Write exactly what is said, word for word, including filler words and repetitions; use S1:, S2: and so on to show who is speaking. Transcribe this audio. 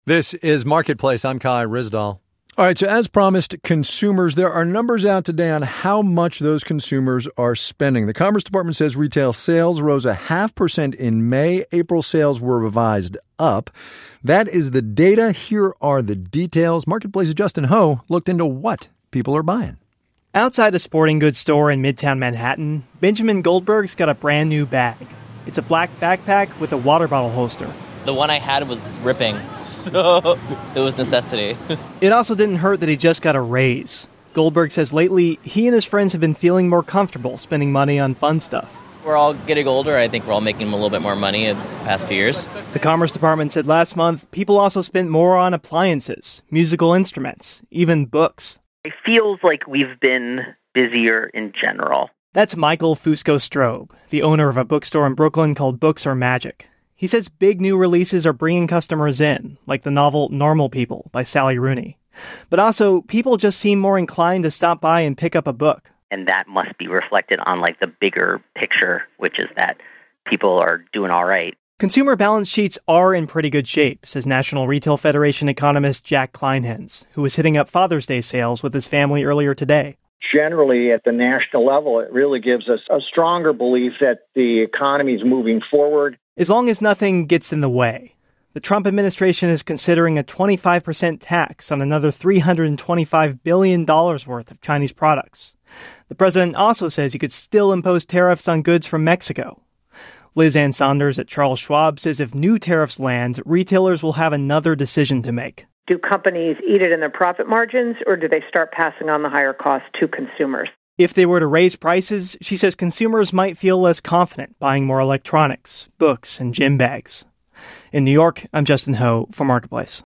S1: This is Marketplace. I'm Kai Rizdal. All right, so as promised, consumers, there are numbers out today on how much those consumers are spending. The Commerce Department says retail sales rose a half percent in May. April sales were revised up. That is the data. Here are the details. Marketplace's Justin Ho looked into what people are buying.
S2: Outside a sporting goods store in Midtown Manhattan, Benjamin Goldberg's got a brand new bag. It's a black backpack with a water bottle holster.
S3: The one I had was ripping, so it was necessity.
S2: It also didn't hurt that he just got a raise. Goldberg says lately, he and his friends have been feeling more comfortable spending money on fun stuff.
S3: We're all getting older. I think we're all making a little bit more money in the past few years.
S2: The Commerce Department said last month, people also spent more on appliances, musical instruments, even books.
S4: It feels like we've been busier in general.
S2: That's Michael Fusco-Strobe, the owner of a bookstore in Brooklyn called Books Are Magic. He says big new releases are bringing customers in, like the novel Normal People by Sally Rooney. But also, people just seem more inclined to stop by and pick up a book.
S4: And that must be reflected on like the bigger picture, which is that people are doing all right.
S2: Consumer balance sheets are in pretty good shape, says National Retail Federation economist Jack Kleinhens, who was hitting up Father's Day sales with his family earlier today.
S5: Generally, at the national level, it really gives us a stronger belief that the economy is moving forward.
S2: As long as nothing gets in the way. The Trump administration is considering a twenty-five percent tax on another three hundred twenty-five billion dollars worth of Chinese products. The president also says he could still impose tariffs on goods from Mexico. Liz Ann Saunders at Charles Schwab says if new tariffs land, retailers will have another decision to make.
S6: Do companies eat it in their profit margins, or do they start passing on the higher cost to consumers?
S2: If they were to raise prices, she says consumers might feel less confident buying more electronics, books, and gym bags. In New York, I'm Justin Ho for Marketplace.